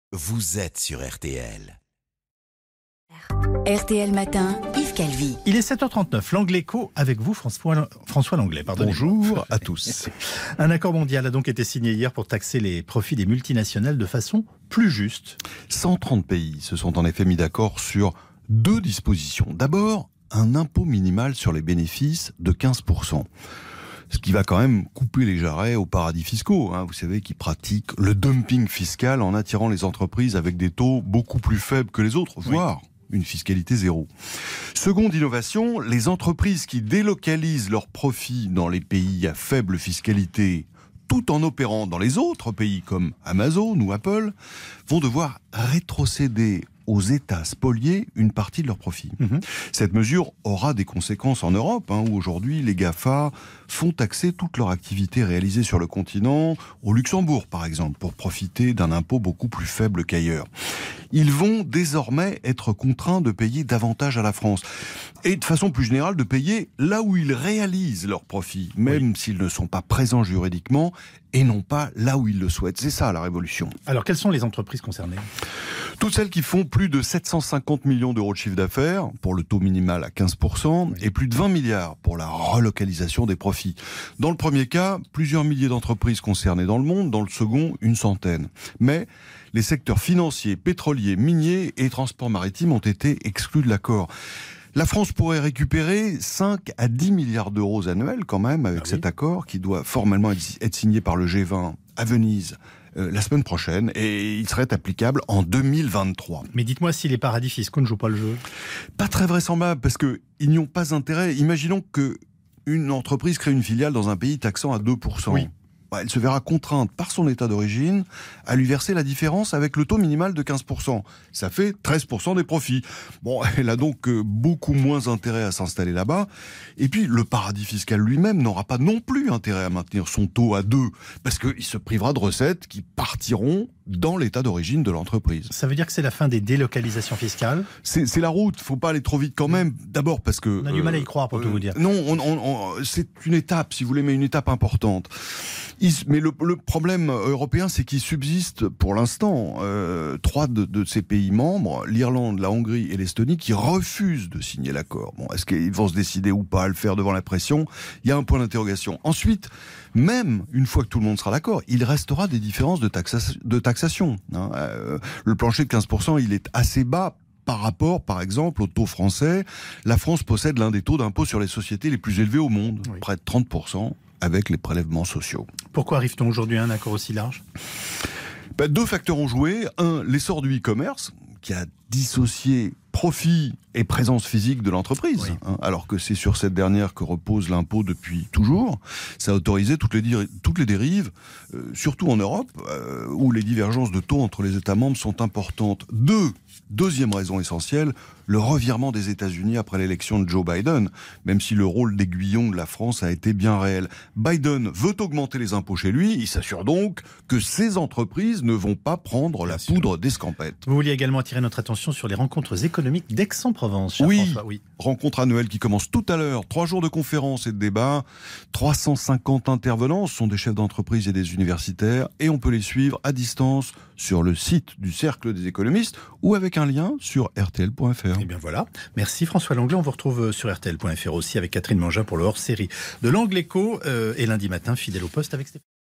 Vous êtes sur RTL. RTL Matin, Yves Calvi. Il est 7h39, l'Anglais Co avec vous, François Langlais. Bonjour à tous. Un accord mondial a donc été signé hier pour taxer les profits des multinationales de façon plus juste. 130 pays se sont en effet mis d'accord sur deux dispositions. D'abord, un impôt minimal sur les bénéfices de 15%. Ce qui va quand même couper les jarrets aux paradis fiscaux, vous savez, qui pratiquent le dumping fiscal en attirant les entreprises avec des taux beaucoup plus faibles que les autres, voire une fiscalité zéro. Seconde innovation, les entreprises qui délocalisent leurs profits dans les pays à faible fiscalité, tout en opérant dans les autres pays comme Amazon ou Apple, vont devoir rétrocéder aux États spoliés une partie de leurs profits. Cette mesure aura des conséquences en Europe, où aujourd'hui les GAFA font taxer toute leur activité réalisée sur le continent, au Luxembourg par exemple, pour profiter d'un impôt beaucoup plus faible qu'ailleurs. Ils vont désormais être contraints de payer davantage à la France. Et de façon plus générale, de payer là où ils réalisent leurs profits, même s'ils ne sont pas présents juridiquement, et non pas là où ils le souhaitent. C'est ça la révolution. Alors quelles sont les entreprises concernées ? Toutes celles qui font plus de 750 millions d'euros de chiffre d'affaires, pour le taux minimal à 15%, et plus de 20 milliards pour la relocalisation des profits. Dans le premier cas, plusieurs milliers d'entreprises concernées dans le monde, dans le second, une centaine. Mais les secteurs financiers, pétroliers, miniers et transports maritimes ont été exclus de l'accord. La France pourrait récupérer 5 à 10 milliards d'euros annuels quand même avec cet accord qui doit formellement être signé par le G20 à Venise la semaine prochaine et il serait applicable en 2023. Mais dites-moi si les paradis fiscaux ne jouent pas le jeu. Pas très vraisemblable parce qu'ils n'y ont pas intérêt. Imaginons qu'une entreprise crée une filiale dans un pays taxant à 2%. Oui. Elle se verra contrainte par son état d'origine à lui verser la différence avec le taux minimal de 15%. Ça fait 13% des profits. Bon, elle a donc beaucoup moins intérêt à s'installer là-bas. Et puis, le paradis fiscal lui-même n'aura pas non plus intérêt à maintenir son taux à 2, parce qu'il se privera de recettes qui partiront dans l'état d'origine de l'entreprise. Ça veut dire que c'est la fin des délocalisations fiscales ? C'est la route, faut pas aller trop vite quand même. D'abord parce que... On a du mal à y croire pour tout vous dire. Non, c'est une étape, si vous voulez, mais une étape importante. Mais le problème européen, c'est qu'il subsiste pour l'instant 3 de ces pays membres, l'Irlande, la Hongrie et l'Estonie, qui refusent de signer l'accord. Bon, est-ce qu'ils vont se décider ou pas à le faire devant la pression ? Il y a un point d'interrogation. Ensuite, même une fois que tout le monde sera d'accord, il restera des différences de taxation. Le plancher de 15%, il est assez bas par rapport, par exemple, au taux français. La France possède l'un des taux d'impôt sur les sociétés les plus élevés au monde, près de 30%. Avec les prélèvements sociaux. Pourquoi arrive-t-on aujourd'hui à un accord aussi large ? 2 facteurs ont joué. Un, l'essor du e-commerce, qui a dissocié profit et présence physique de l'entreprise, alors que c'est sur cette dernière que repose l'impôt depuis toujours. Ça a autorisé toutes les dérives, surtout en Europe, où les divergences de taux entre les États membres sont importantes. Deuxième raison essentielle, le revirement des États-Unis après l'élection de Joe Biden, même si le rôle d'aiguillon de la France a été bien réel. Biden veut augmenter les impôts chez lui, il s'assure donc que ces entreprises ne vont pas prendre la poudre d'escampette. Vous vouliez également attirer notre attention sur les rencontres économiques d'Aix-en-Provence, cher François. Oui, rencontre annuelle qui commence tout à l'heure, 3 jours de conférences et de débats, 350 intervenants, ce sont des chefs d'entreprise et des universitaires, et on peut les suivre à distance sur le site du Cercle des économistes ou avec un lien sur rtl.fr. Et bien voilà. Merci François Langlais. On vous retrouve sur rtl.fr aussi avec Catherine Mangin pour le hors-série de l'Anglais Co et lundi matin, fidèle au poste avec Stéphane.